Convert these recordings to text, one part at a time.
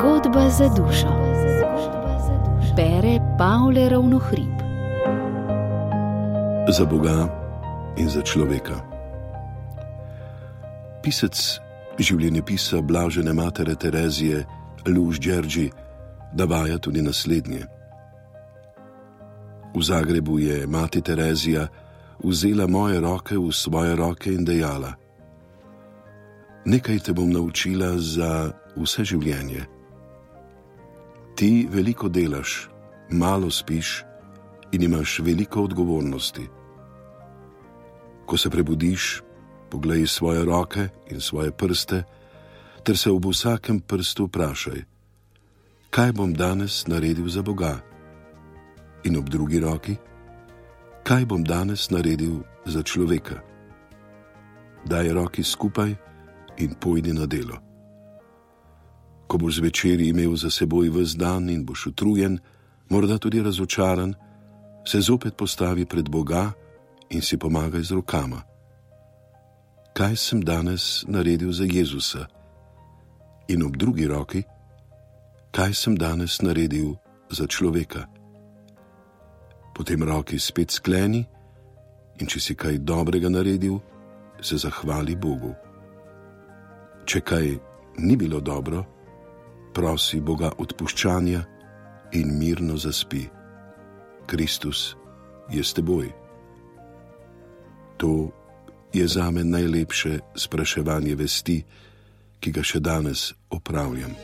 Zgodba za dušo. Bere Pavle Ravnohrib. Za Boga in za človeka. Pisec življenjepisa blažene matere Terezije, Luž Đerđi, navaja tudi naslednje. V Zagrebu je mati Terezija vzela moje roke v svoje roke in dejala: nekaj te bom naučila za vse življenje. Ti veliko delaš, malo spiš in imaš veliko odgovornosti. Ko se prebudiš, poglej svoje roke in svoje prste, ter se ob vsakem prstu vprašaj, kaj bom danes naredil za Boga? In ob drugi roki, kaj bom danes naredil za človeka? Daj roki skupaj in pojdi na delo. Ko boš zvečer imel za seboj ves dan in boš utrujen, morda tudi razočaran, se zopet postavi pred Boga in si pomagaj z rokama. Kaj sem danes naredil za Jezusa? In ob drugi roki, kaj sem danes naredil za človeka? Potem roki spet skleni in če si kaj dobrega naredil, se zahvali Bogu. Če kaj ni bilo dobro, prosi Boga odpuščanja in mirno zaspi. Kristus je s teboj. To je zame najlepše spraševanje vesti, ki ga še danes opravljam.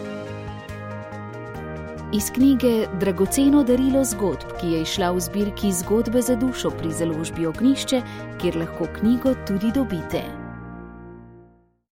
Iz knjige Dragoceno darilo zgodb, ki je izšla v zbirki Zgodbe za dušo pri založbi Ognjišče, kjer lahko knjigo tudi dobite.